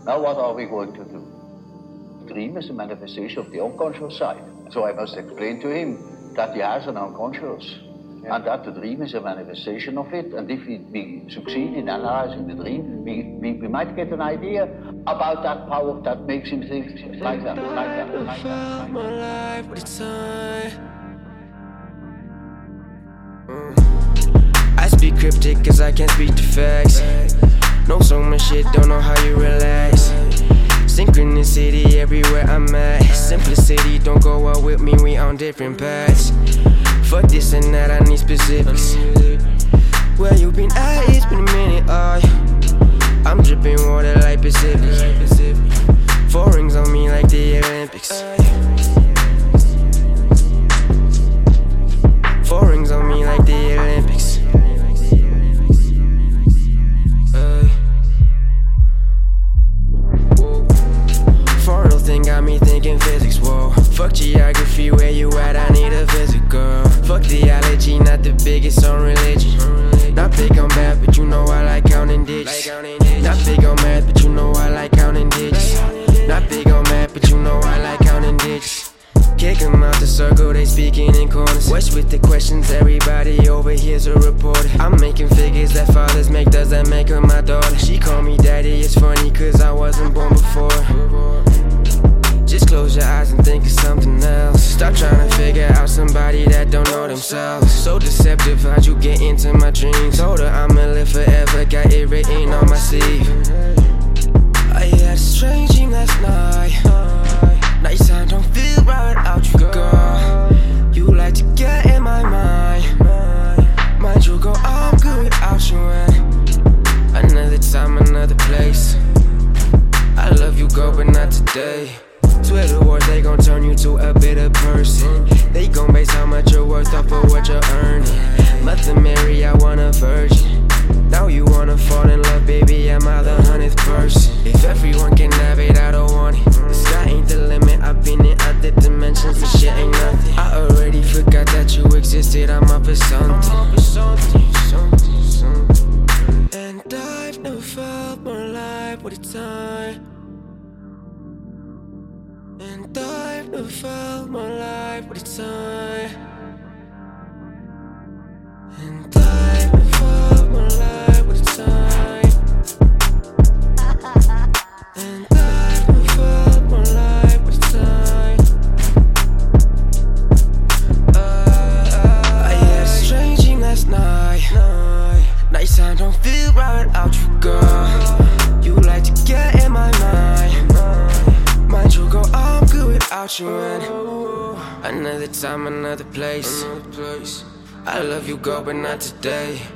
Now what are we going to do? Dream is a manifestation of the unconscious side. So I must explain to him that he has an unconscious. And that the dream is a manifestation of it. And if we succeed in analyzing the dream, we might get an idea about that power that makes him think like that, like that, like that. My life with time. I speak cryptic cause I can't speak the facts. Know so much shit, don't know how you relax. Synchronicity everywhere I'm at. Simplicity don't go out with me, we on different paths. Fuck this and that, I need specifics. Where you been at, it's been a minute, I'm dripping water like Pacific. 4 rings on me like the Olympics. 4 rings on me like the Olympics. Foreign thing got me thinking physics, whoa. Fuck geography, where you at, I need a visit, girl. Fuck theology, not the biggest on religion. Not big on math, but you know I like counting digits. Not big on math, but you know I like counting digits. Not big on math, but you know I like counting digits. Kick 'em out the circle, they speaking in corners. What's with the questions, everybody over here's a reporter. I'm making figures that fathers make, does that make her my daughter? She call me daddy, it's funny cause I wasn't born before. Just close your eyes and think of something else. Stop trying to figure out somebody that don't know themselves. So deceptive, how'd you get into my dreams? Told her I'ma live forever, got it written on my sleeve. I had a strange dream last night. Nights I don't feel right without you, girl. You like to get in my mind. Mind you go, I'm good without you. And another time, another place. I love you, girl, but not today. Twitter wars, they gon' turn you to a bitter person. They gon' base how much you're worth off of what you're earning. Mother Mary, I want a virgin. Now you wanna fall in love, baby, am I the 100th person? If everyone can have it, I don't want it. The sky ain't the limit, I've been in other dimensions, this shit ain't nothing. I already forgot that you existed, I'm up for something. And I've never felt more alive with the time. And I've never felt more alive with the time. And I've never felt more alive with the time. And I've never felt more alive with the time. I had a strange dream last night. Nights I don't feel right without you, girl. You like to get in my mind. Mind you go, I'm good without you, another time, another place. I love you, girl, but not today.